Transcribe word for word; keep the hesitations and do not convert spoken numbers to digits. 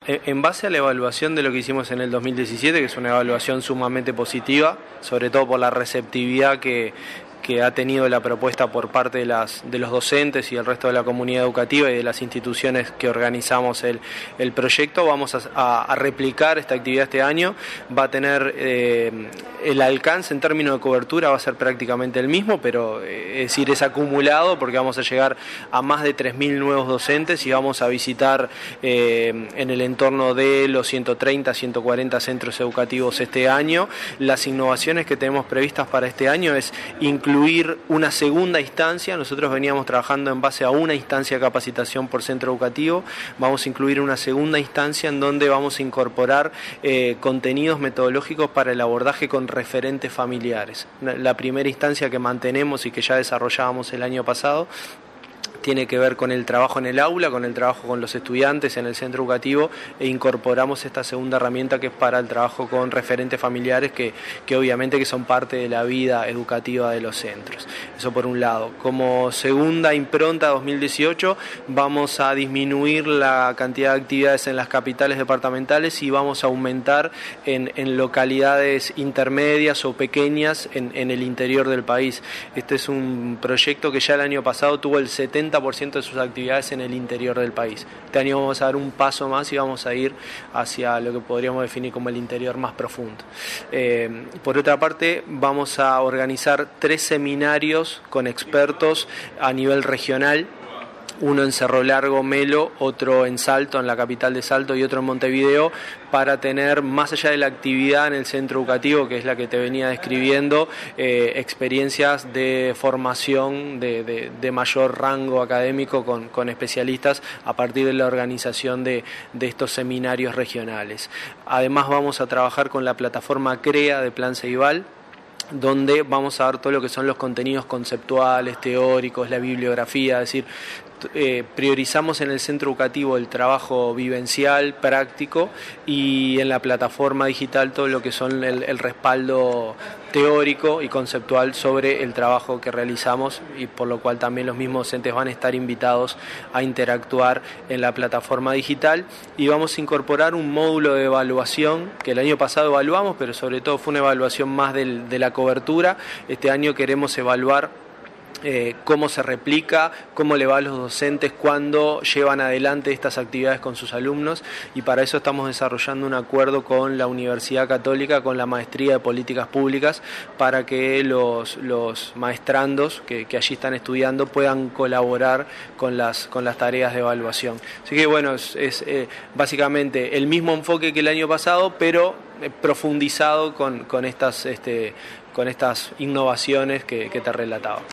En base a la evaluación de lo que hicimos en el dos mil diecisiete, que es una evaluación sumamente positiva, sobre todo por la receptividad que, que ha tenido la propuesta por parte de, las, de los docentes y el resto de la comunidad educativa y de las instituciones que organizamos el, el proyecto, vamos a, a, a replicar esta actividad este año. Va a tener eh, el alcance en términos de cobertura, va a ser prácticamente el mismo, pero eh, es decir, es acumulado porque vamos a llegar a más de tres mil nuevos docentes y vamos a visitar eh, en el entorno de los ciento treinta, ciento cuarenta centros educativos este año. Las innovaciones que tenemos previstas para este año es incluir incluir una segunda instancia. Nosotros veníamos trabajando en base a una instancia de capacitación por centro educativo. Vamos a incluir una segunda instancia en donde vamos a incorporar eh, contenidos metodológicos para el abordaje con referentes familiares. La primera instancia que mantenemos y que ya desarrollábamos el año pasado tiene que ver con el trabajo en el aula, con el trabajo con los estudiantes en el centro educativo, e incorporamos esta segunda herramienta que es para el trabajo con referentes familiares que, que obviamente que son parte de la vida educativa de los centros. Eso por un lado. Como segunda impronta dos mil dieciocho vamos a disminuir la cantidad de actividades en las capitales departamentales y vamos a aumentar en, en localidades intermedias o pequeñas en, en el interior del país. Este es un proyecto que ya el año pasado tuvo el setenta por ciento de sus actividades en el interior del país. Este año vamos a dar un paso más y vamos a ir hacia lo que podríamos definir como el interior más profundo. Eh, por otra parte, vamos a organizar tres seminarios con expertos a nivel regional. Uno en Cerro Largo, Melo, otro en Salto, en la capital de Salto, y otro en Montevideo, para tener, más allá de la actividad en el centro educativo, que es la que te venía describiendo, eh, experiencias de formación de, de, de mayor rango académico con, con especialistas a partir de la organización de, de estos seminarios regionales. Además vamos a trabajar con la plataforma CREA de Plan Ceibal, donde vamos a dar todo lo que son los contenidos conceptuales, teóricos, la bibliografía, es decir, Eh, priorizamos en el centro educativo el trabajo vivencial, práctico, y en la plataforma digital todo lo que son el, el respaldo teórico y conceptual sobre el trabajo que realizamos, y por lo cual también los mismos docentes van a estar invitados a interactuar en la plataforma digital. Y vamos a incorporar un módulo de evaluación que el año pasado evaluamos, pero sobre todo fue una evaluación más del, de la cobertura. Este año queremos evaluar Eh, cómo se replica, cómo le va a los docentes cuando llevan adelante estas actividades con sus alumnos, y para eso estamos desarrollando un acuerdo con la Universidad Católica, con la Maestría de Políticas Públicas, para que los, los maestrandos que, que allí están estudiando puedan colaborar con las, con las tareas de evaluación. Así que bueno, es, es eh, básicamente el mismo enfoque que el año pasado, pero eh, profundizado con, con, estas, este, con estas innovaciones que, que te relataba.